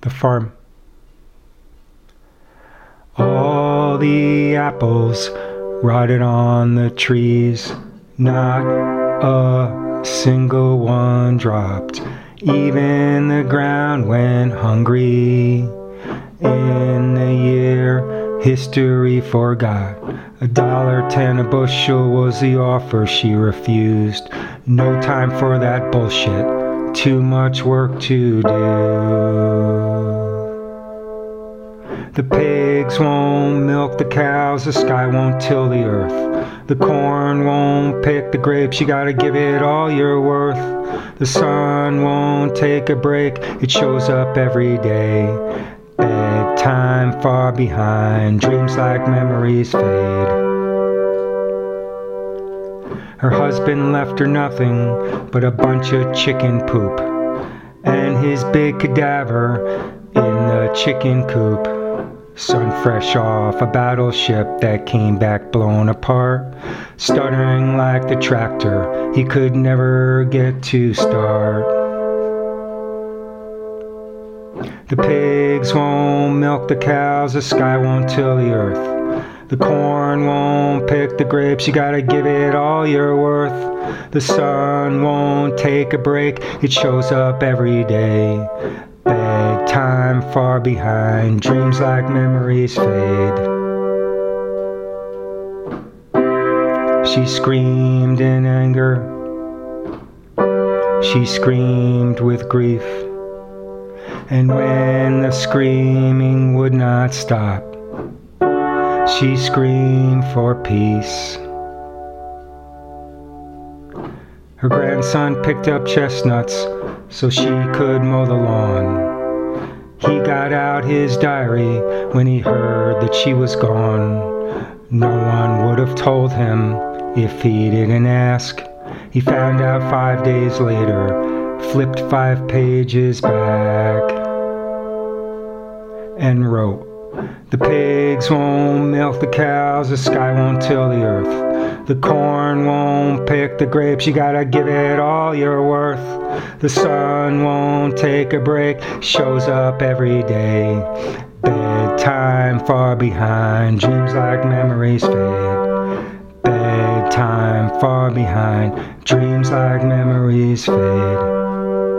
The farm. All the apples rotted on the trees, not a single one dropped. Even the ground went hungry. In the year history forgot, $1.10 a bushel was the offer she refused. No time for that bullshit, too much work to do. The pigs won't milk the cows, the sky won't till the earth. The corn won't pick the grapes, you gotta give it all you're worth. The sun won't take a break, it shows up every day. Bedtime far behind, dreams like memories fade. Her husband left her nothing but a bunch of chicken poop, and his big cadaver in the chicken coop. Sun fresh off a battleship that came back blown apart, stuttering like the tractor he could never get to start. The pigs won't milk the cows, the sky won't till the earth. The corn won't pick the grapes, you gotta give it all you're worth. The sun won't take a break, it shows up every day. Bedtime far behind, dreams like memories fade. She screamed in anger, she screamed with grief, and when the screaming would not stop, she screamed for peace. Her grandson picked up chestnuts so she could mow the lawn. He got out his diary when he heard that she was gone. No one would have told him if he didn't ask. He found out 5 days later, flipped 5 pages back, and wrote, "The pigs won't milk the cows, the sky won't till the earth. The corn won't pick the grapes, you gotta give it all you're worth. The sun won't take a break, shows up every day. Bedtime far behind, dreams like memories fade. Bedtime far behind, dreams like memories fade."